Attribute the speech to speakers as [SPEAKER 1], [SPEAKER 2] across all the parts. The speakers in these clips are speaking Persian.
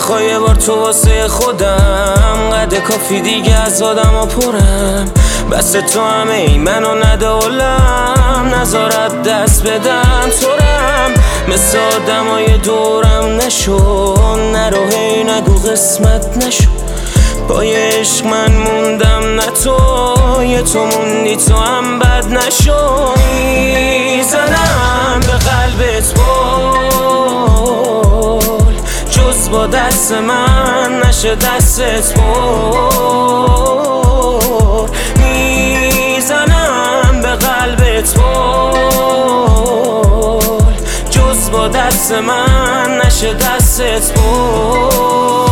[SPEAKER 1] بخوای یه بار تو واسه خودم قد کافی دیگه از آدم ها پرم. بس تو همه ای منو ندولم، نذارت دست بدم تورم. مثل آدم های دورم نشو، نرو هی نگو قسمت نشو. پای عشق من موندم نه تو، یه تو موندی تو هم بد نشو. میزنم به قلبت بول، جز با دست من نشه دستت بول. میزنم به قلبت بول، جز با دست من نشه دستت بول.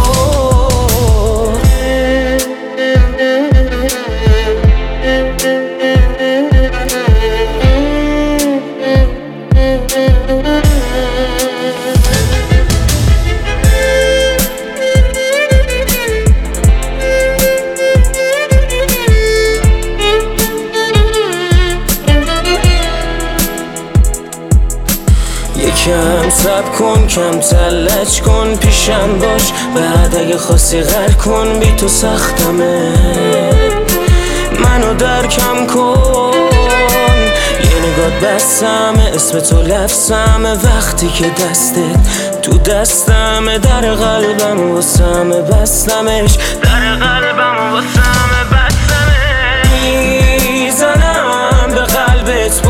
[SPEAKER 1] کم صبر کن، کم تلج کن، پیشم باش بعد اگه خواستی غر کن. بی تو سختمه، منو درکم کن. یه نگات بسمه، اسم تو لفظمه. وقتی که دستت تو دستمه، در قلبم واسمه بستمش، در قلبم واسمه بستمش. میزنم به قلبت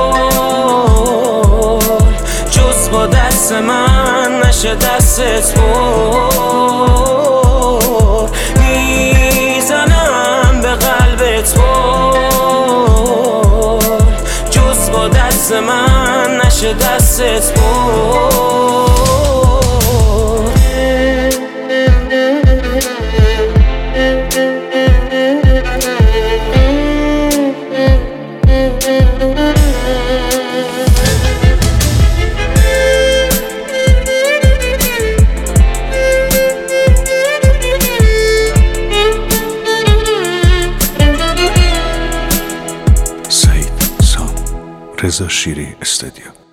[SPEAKER 1] با دست من نشه دستت بول. میزنم به قلبت بول، جز با دست من نشه دستت بول.
[SPEAKER 2] رضا شیری استودیو.